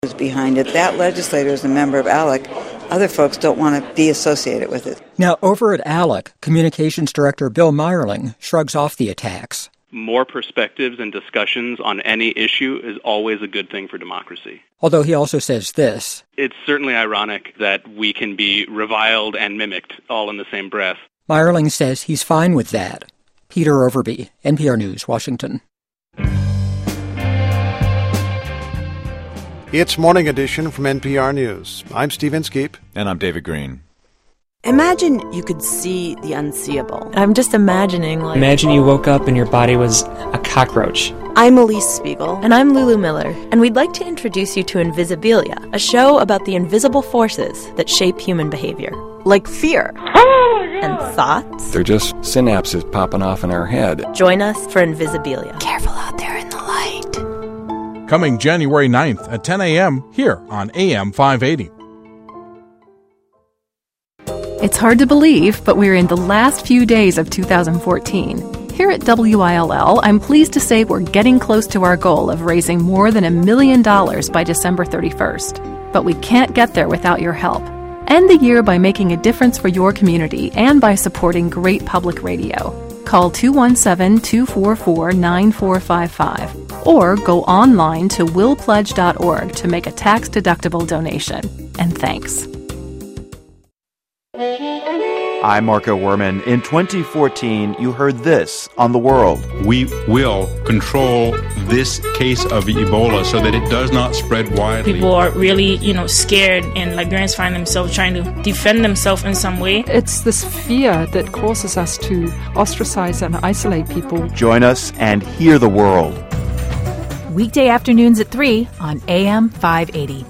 is behind it. That legislator is a member of ALEC. Other folks don't want to be associated with it. Now, over at ALEC, Communications Director Bill Meyerling shrugs off the attacks. More perspectives and discussions on any issue is always a good thing for democracy. Although he also says this. It's certainly ironic that we can be reviled and mimicked all in the same breath. Meyerling says he's fine with that. Peter Overby, NPR News, Washington. It's Morning Edition from NPR News. I'm Steve Inskeep. And I'm David Green. Imagine you could see the unseeable. I'm just imagining, Imagine you woke up and your body was a cockroach. I'm Elise Spiegel. And I'm Lulu Miller. And we'd like to introduce you to Invisibilia, a show about the invisible forces that shape human behavior. Like fear. And thoughts. They're just synapses popping off in our head. Join us for Invisibilia. Careful out there in the light. Coming January 9th at 10 a.m. here on AM 580. It's hard to believe, but we're in the last few days of 2014. Here at WILL, I'm pleased to say we're getting close to our goal of raising more than $1 million by December 31st. But we can't get there without your help. End the year by making a difference for your community and by supporting great public radio. Call 217-244-9455 or go online to willpledge.org to make a tax-deductible donation. And thanks. I'm Marco Werman. In 2014, you heard this on The World. We will control this case of Ebola so that it does not spread widely. People are really, scared, and Liberians find themselves trying to defend themselves in some way. It's this fear that causes us to ostracize and isolate people. Join us and hear the world. Weekday afternoons at 3 on AM 580.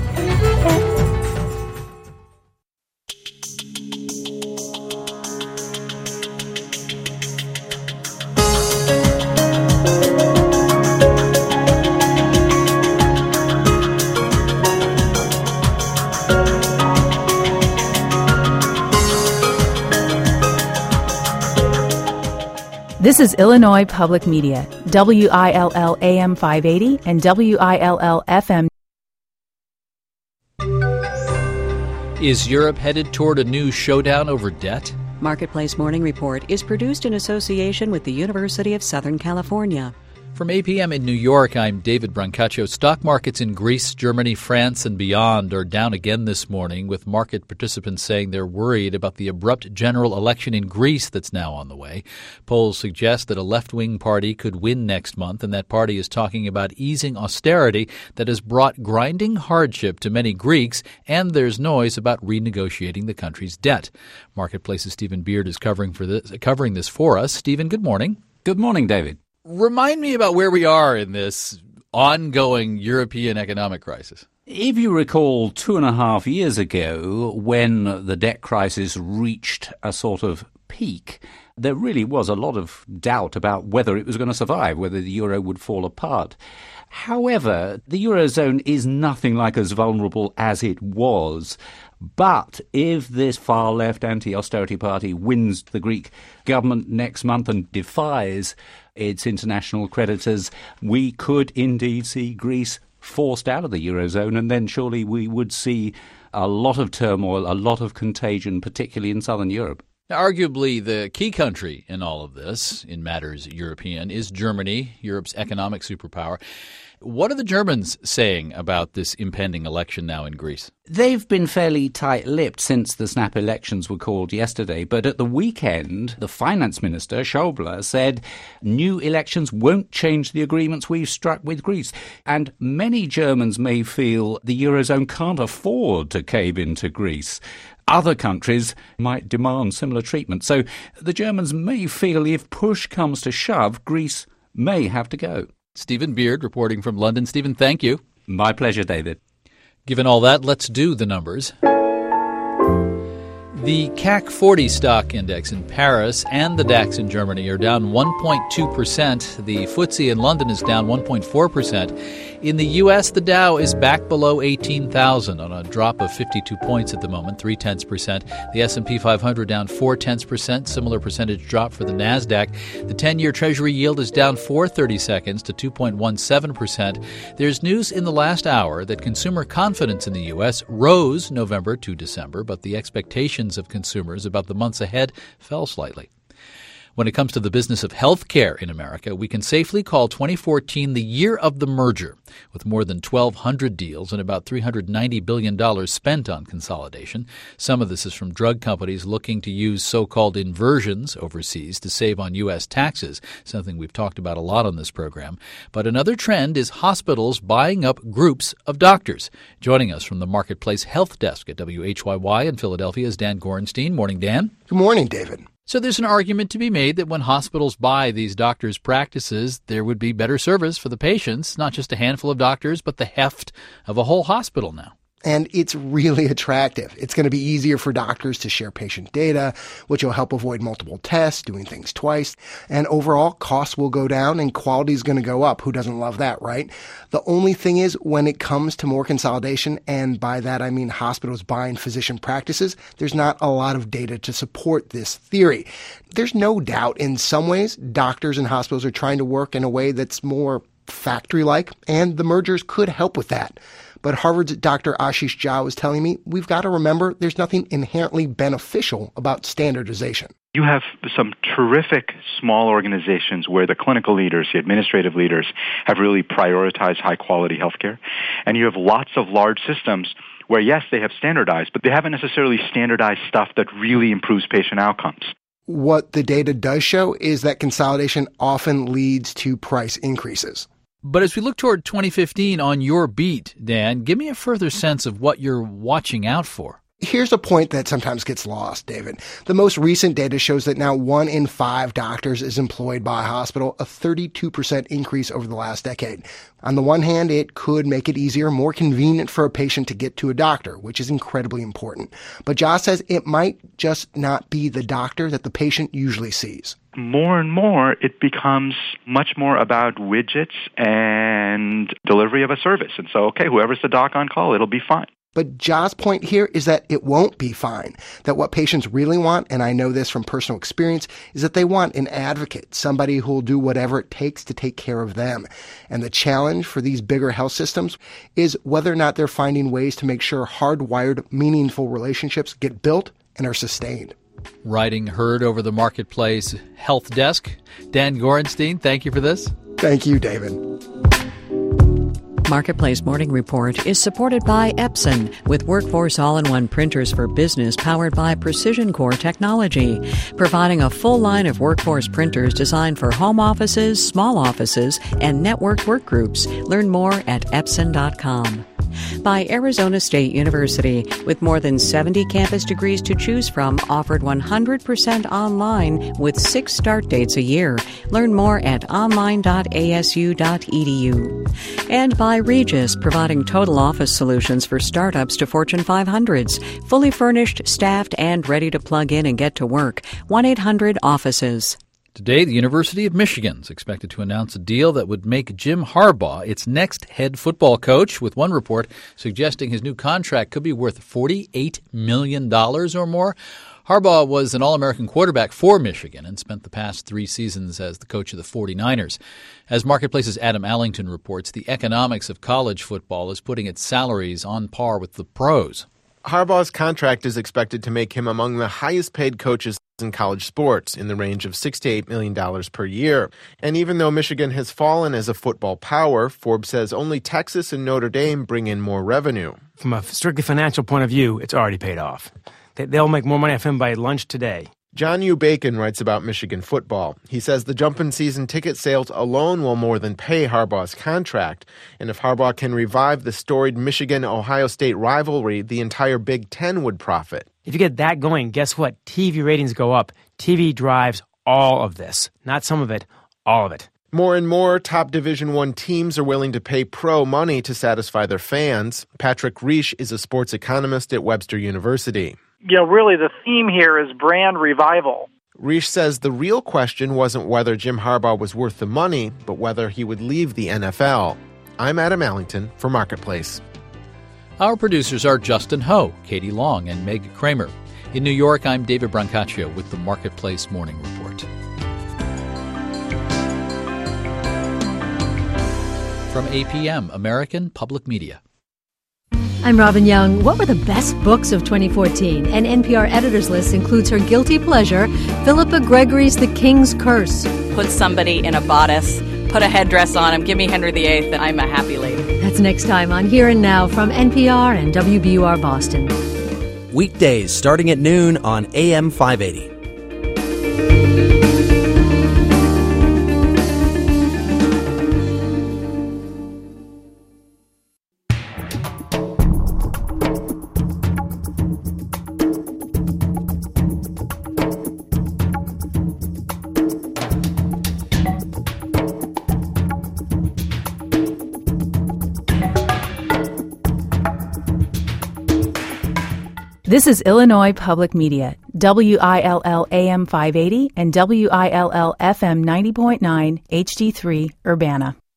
This is Illinois Public Media, WILL AM 580 and WILL FM. Is Europe headed toward a new showdown over debt? Marketplace Morning Report is produced in association with the University of Southern California. From APM in New York, I'm David Brancaccio. Stock markets in Greece, Germany, France, and beyond are down again this morning, with market participants saying they're worried about the abrupt general election in Greece that's now on the way. Polls suggest that a left-wing party could win next month, and that party is talking about easing austerity that has brought grinding hardship to many Greeks, and there's noise about renegotiating the country's debt. Marketplace's Stephen Beard is covering this for us. Stephen, good morning. Good morning, David. Remind me about where we are in this ongoing European economic crisis. If you recall 2.5 years ago, when the debt crisis reached a sort of peak, there really was a lot of doubt about whether it was going to survive, whether the euro would fall apart. However, the Eurozone is nothing like as vulnerable as it was. But if this far-left anti-austerity party wins the Greek government next month and defies its international creditors, we could indeed see Greece forced out of the Eurozone, and then surely we would see a lot of turmoil, a lot of contagion, particularly in southern Europe. Now, arguably, the key country in all of this, in matters European, is Germany, Europe's economic superpower. What are the Germans saying about this impending election now in Greece? They've been fairly tight-lipped since the snap elections were called yesterday, but at the weekend, the finance minister, Schäuble, said new elections won't change the agreements we've struck with Greece. And many Germans may feel the Eurozone can't afford to cave into Greece. Other countries might demand similar treatment. So the Germans may feel if push comes to shove, Greece may have to go. Stephen Beard reporting from London. Stephen, thank you. My pleasure, David. Given all that, let's do the numbers. The CAC 40 stock index in Paris and the DAX in Germany are down 1.2%. The FTSE in London is down 1.4%. In the U.S., the Dow is back below 18,000 on a drop of 52 points at the moment, 0.3%. The S&P 500 down 0.4%, similar percentage drop for the NASDAQ. The 10-year Treasury yield is down 0.4 to 2.17%. There's news in the last hour that consumer confidence in the U.S. rose November to December, but the expectations of consumers about the months ahead fell slightly. When it comes to the business of healthcare in America, we can safely call 2014 the year of the merger, with more than 1,200 deals and about $390 billion spent on consolidation. Some of this is from drug companies looking to use so-called inversions overseas to save on U.S. taxes, something we've talked about a lot on this program. But another trend is hospitals buying up groups of doctors. Joining us from the Marketplace Health Desk at WHYY in Philadelphia is Dan Gorenstein. Morning, Dan. Good morning, David. So there's an argument to be made that when hospitals buy these doctors' practices, there would be better service for the patients, not just a handful of doctors, but the heft of a whole hospital now. And it's really attractive. It's going to be easier for doctors to share patient data, which will help avoid multiple tests, doing things twice. And overall, costs will go down and quality is going to go up. Who doesn't love that, right? The only thing is, when it comes to more consolidation, and by that I mean hospitals buying physician practices, there's not a lot of data to support this theory. There's no doubt in some ways doctors and hospitals are trying to work in a way that's more factory-like, and the mergers could help with that. But Harvard's Dr. Ashish Jha was telling me we've got to remember there's nothing inherently beneficial about standardization. You have some terrific small organizations where the clinical leaders, the administrative leaders, have really prioritized high-quality healthcare. And you have lots of large systems where, yes, they have standardized, but they haven't necessarily standardized stuff that really improves patient outcomes. What the data does show is that consolidation often leads to price increases. But as we look toward 2015 on your beat, Dan, give me a further sense of what you're watching out for. Here's a point that sometimes gets lost, David. The most recent data shows that now 1 in 5 doctors is employed by a hospital, a 32% increase over the last decade. On the one hand, it could make it easier, more convenient for a patient to get to a doctor, which is incredibly important. But Jha says it might just not be the doctor that the patient usually sees. More and more, it becomes much more about widgets and delivery of a service. And so, okay, whoever's the doc on call, it'll be fine. But Jha's point here is that it won't be fine. That what patients really want, and I know this from personal experience, is that they want an advocate, somebody who will do whatever it takes to take care of them. And the challenge for these bigger health systems is whether or not they're finding ways to make sure hardwired, meaningful relationships get built and are sustained. Writing heard over the Marketplace Health Desk. Dan Gorenstein, thank you for this. Thank you, David. Marketplace Morning Report is supported by Epson, with workforce all-in-one printers for business powered by Precision Core technology, providing a full line of workforce printers designed for home offices, small offices, and networked work groups. Learn more at Epson.com. By Arizona State University, with more than 70 campus degrees to choose from, offered 100% online with 6 start dates a year. Learn more at online.asu.edu. And by Regis, providing total office solutions for startups to Fortune 500s. Fully furnished, staffed, and ready to plug in and get to work. 1-800-OFFICES. Today, the University of Michigan is expected to announce a deal that would make Jim Harbaugh its next head football coach, with one report suggesting his new contract could be worth $48 million or more. Harbaugh was an All-American quarterback for Michigan and spent the past 3 seasons as the coach of the 49ers. As Marketplace's Adam Allington reports, the economics of college football is putting its salaries on par with the pros. Harbaugh's contract is expected to make him among the highest-paid coaches in college sports, in the range of $6 to $8 million per year. And even though Michigan has fallen as a football power, Forbes says only Texas and Notre Dame bring in more revenue. From a strictly financial point of view, it's already paid off. They'll make more money off him by lunch today. John U. Bacon writes about Michigan football. He says the jump in season ticket sales alone will more than pay Harbaugh's contract. And if Harbaugh can revive the storied Michigan-Ohio State rivalry, the entire Big Ten would profit. If you get that going, guess what? TV ratings go up. TV drives all of this. Not some of it, all of it. More and more top Division I teams are willing to pay pro money to satisfy their fans. Patrick Reisch is a sports economist at Webster University. really the theme here is brand revival. Reish says the real question wasn't whether Jim Harbaugh was worth the money, but whether he would leave the NFL. I'm Adam Allington for Marketplace. Our producers are Justin Ho, Katie Long, and Meg Kramer. In New York, I'm David Brancaccio with the Marketplace Morning Report. From APM, American Public Media. I'm Robin Young. What were the best books of 2014? An NPR editor's list includes her guilty pleasure, Philippa Gregory's The King's Curse. Put somebody in a bodice, put a headdress on him, give me Henry VIII, and I'm a happy lady. That's next time on Here and Now from NPR and WBUR Boston. Weekdays starting at noon on AM 580. This is Illinois Public Media, WILL AM 580 and WILL FM 90.9 HD3 Urbana.